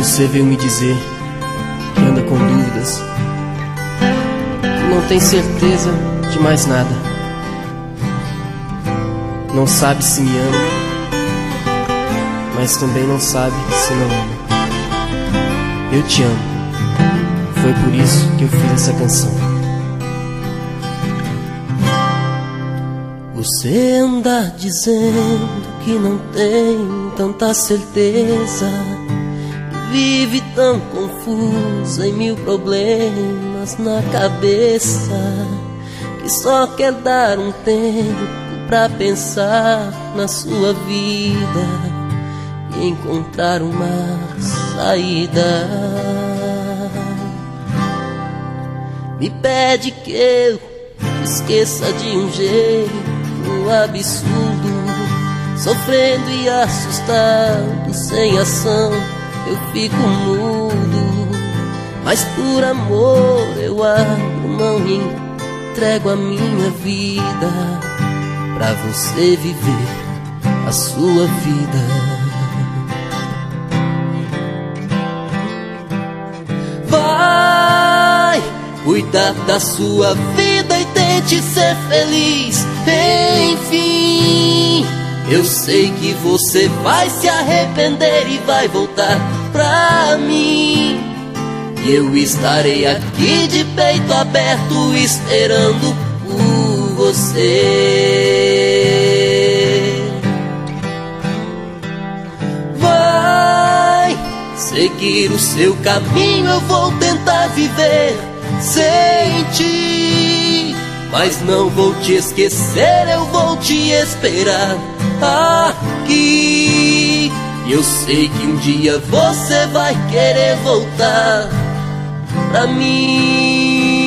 Você veio me dizer que anda com dúvidas, que não tem certeza de mais nada. Não sabe se me ama, mas também não sabe se não ama. Eu te amo, foi por isso que eu fiz essa canção. Você anda dizendo que não tem tanta certeza, vive tão confusa em mil problemas na cabeça, que só quer dar um tempo pra pensar na sua vida e encontrar uma saída. Me pede que eu te esqueça de um jeito absurdo, sofrendo e assustado, sem ação eu fico mudo. Mas por amor eu abro mão e entrego a minha vida pra você viver a sua vida. Vai cuidar da sua vida e tente ser feliz. Enfim, eu sei que você vai se arrepender e vai voltar pra mim. E eu estarei aqui de peito aberto esperando por você. Vai seguir o seu caminho, eu vou tentar viver sem ti, mas não vou te esquecer, eu vou te esperar aqui. E eu sei que um dia você vai querer voltar pra mim.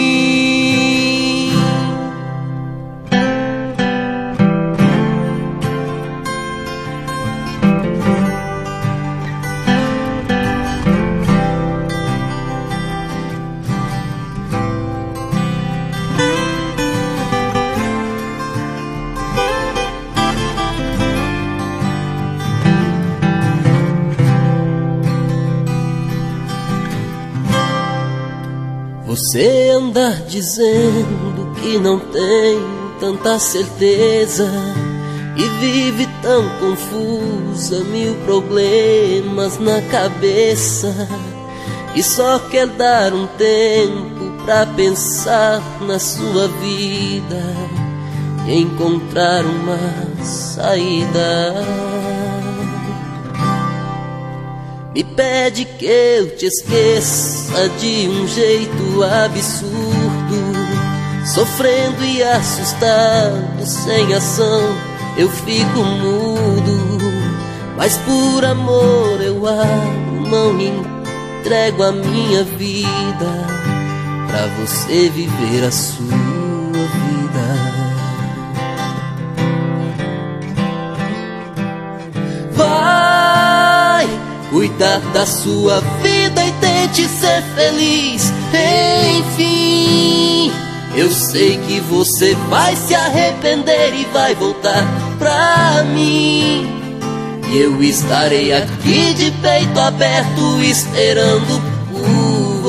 Você anda dizendo que não tem tanta certeza e vive tão confusa, mil problemas na cabeça, e só quer dar um tempo pra pensar na sua vida e encontrar uma saída. Me pede que eu te esqueça de um jeito absurdo, sofrendo e assustado, sem ação eu fico mudo. Mas por amor eu abro mão e entrego a minha vida pra você viver a sua vida. Cuidar da sua vida e tente ser feliz. Enfim, eu sei que você vai se arrepender e vai voltar pra mim. E eu estarei aqui de peito aberto esperando por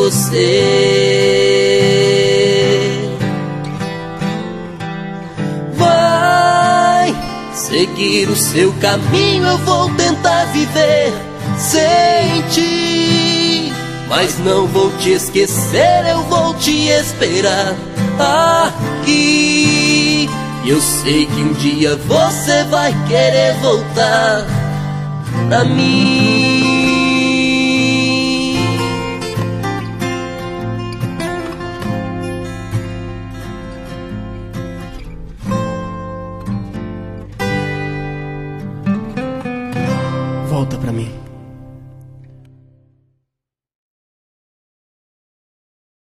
você. Vai seguir o seu caminho, eu vou tentar viver sem ti, mas não vou te esquecer, eu vou te esperar aqui. E eu sei que um dia você vai querer voltar pra mim. Volta pra mim.